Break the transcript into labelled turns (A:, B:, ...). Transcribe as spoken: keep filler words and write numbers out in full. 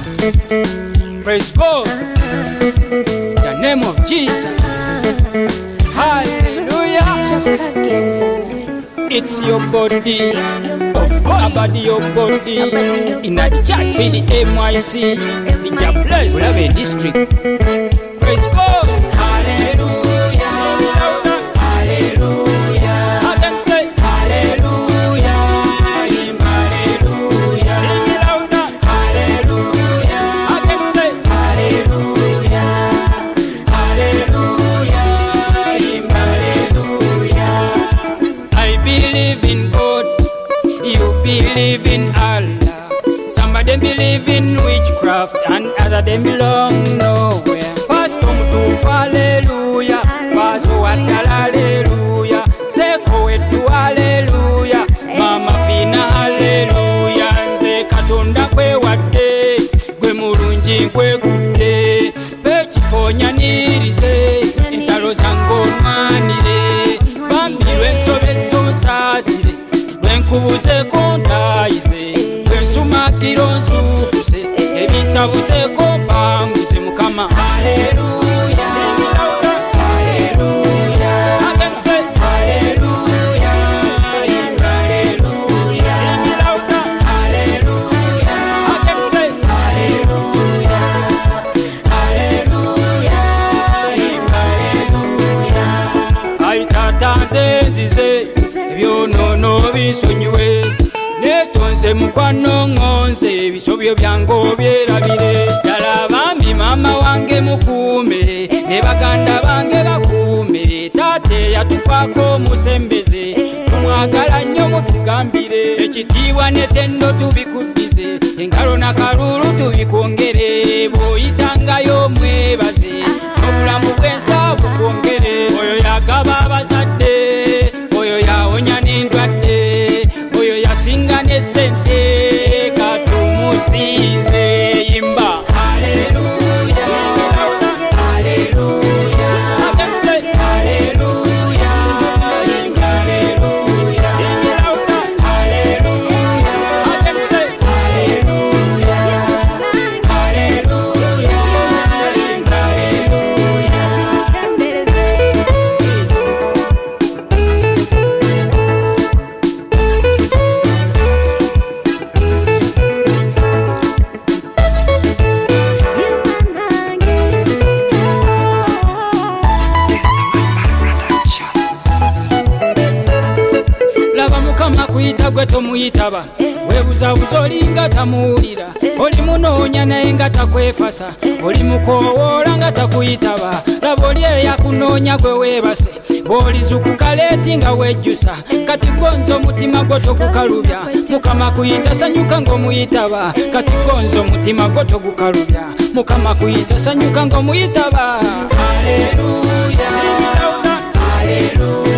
A: Praise God. The name of Jesus. Hallelujah. It's your body. Of course. About your body. In the church, in the M Y C. In the place. We have a district. Praise God. Hallelujah. Believe in Allah. Some of them believe in witchcraft and other them belong nowhere. Pastor Mutufu hallelujah, Pastor Wadala hallelujah, Seko Edu hallelujah, Mama Fina hallelujah. Nze Katonda kwe wadde, gwe mulungi kwe kudde, pekifonya nirize, entalo zange onwanire, bambirwe ensobe zonsasire, lwenkubuze kontayize, lwensumakiro nsukuse, ebitabuse kompanguze Mukama. Haleluya, haleluya, again say haleluya, haleluya, haleluya, again say haleluya, haleluya, haleluya. Ay tata nzenzize byonono bisonyiwe, netonze mukwano ngonze, bisobyo byange byerabire. Ddala bambi mama wange mukuume, ne baganda bange bakuume, tate yatufaako musembeze, tumwagala nnyo mutugambire, ekitiibwa n'ettendo tubikuddize, engalo n'akalulu tubikwongere, bw'oyitangayo mwebaze, n'obulamu bw'ensa bukwongere. Oyo yagaba abazadde, oyo yawonya n'endwadde, oyo yasinga n'essente, katumusinze. Yimba haleluya, haleluya, again say haleluya, haleluya, haleluya, again say haleluya, haleluya, Mukama kuyita gwe tomuyitaba, webuzabuza olinga tamuwulira, oli munoonya naye nga takwefasa, oli mukowoola nga takuyitaba. Laba oli eyakunoonya gwe weebase, bw'olizukuka leeti nga wejjusa, kati gonza omutima gwo togukalubya. Mukama kuyita sanyuka ng'omuyitaba, kati gonza omutima gwo togukalubya. Mukama kuyita sanyuka ng'omuyitaba. Haleluya, haleluya.